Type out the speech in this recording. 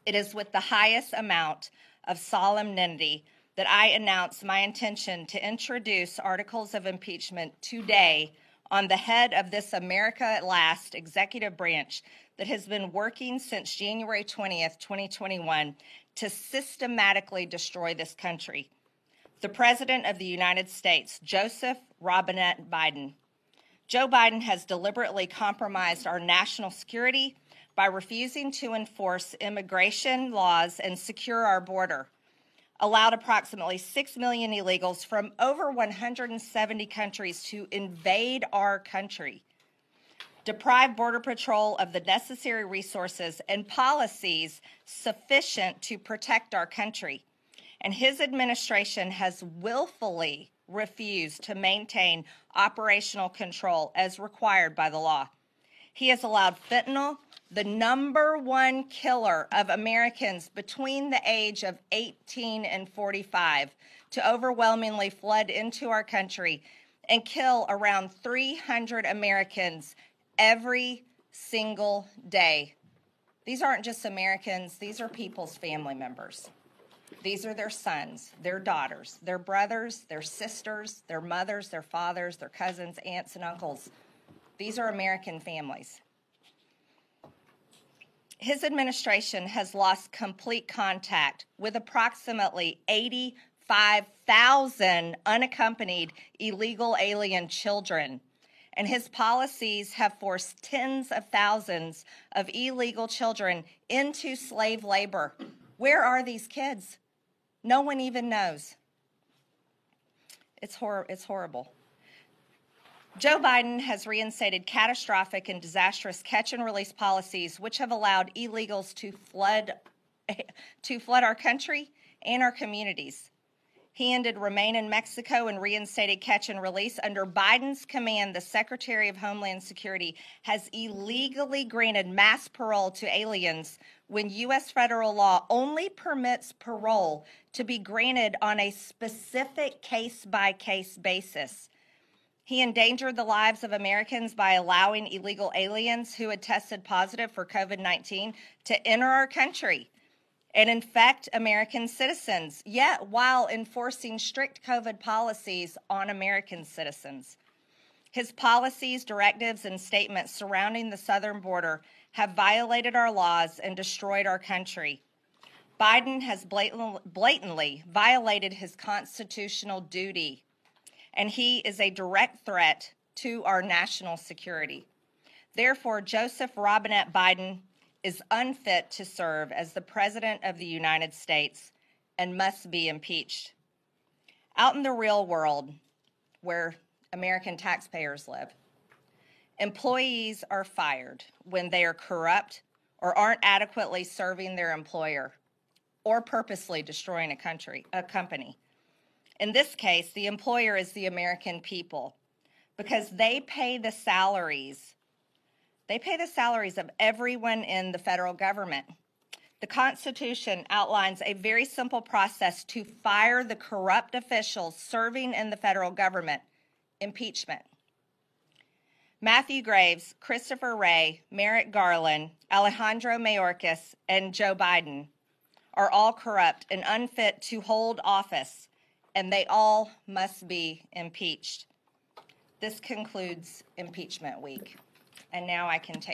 It is with the highest amount of solemnity that I announce my intention to introduce articles of impeachment today on the head of this America at Last executive branch that has been working since January 20th, 2021 to systematically destroy this country. The President of the United States, Joseph Robinette Biden. Joe Biden has deliberately compromised our national security by refusing to enforce immigration laws and secure our border, allowed approximately 6 million illegals from over 170 countries to invade our country, deprived Border Patrol of the necessary resources and policies sufficient to protect our country, and his administration has willfully refused to maintain operational control as required by the law. He has allowed fentanyl, the #1 killer of Americans between the age of 18 and 45, to overwhelmingly flood into our country and kill around 300 Americans every single day. These aren't just Americans, these are people's family members. These are their sons, their daughters, their brothers, their sisters, their mothers, their fathers, their cousins, aunts, and uncles. These are American families. His administration has lost complete contact with approximately 85,000 unaccompanied illegal alien children, and his policies have forced tens of thousands of illegal children into slave labor. Where are these kids? No one even knows. It's horrible. Joe Biden has reinstated catastrophic and disastrous catch-and-release policies which have allowed illegals to flood our country and our communities. He ended Remain in Mexico and reinstated catch-and-release. Under Biden's command, the Secretary of Homeland Security has illegally granted mass parole to aliens when U.S. federal law only permits parole to be granted on a specific case-by-case basis. He endangered the lives of Americans by allowing illegal aliens who had tested positive for COVID-19 to enter our country and infect American citizens, yet while enforcing strict COVID policies on American citizens. His policies, directives, and statements surrounding the southern border have violated our laws and destroyed our country. Biden has blatantly violated his constitutional duty, and he is a direct threat to our national security. Therefore, Joseph Robinette Biden is unfit to serve as the President of the United States and must be impeached. Out in the real world, where American taxpayers live, employees are fired when they are corrupt or aren't adequately serving their employer or purposely destroying a company. In this case, the employer is the American people because they pay the salaries of everyone in the federal government. The Constitution outlines a very simple process to fire the corrupt officials serving in the federal government: impeachment. Matthew Graves, Christopher Wray, Merrick Garland, Alejandro Mayorkas, and Joe Biden are all corrupt and unfit to hold office, and they all must be impeached. This concludes impeachment week, and now I can take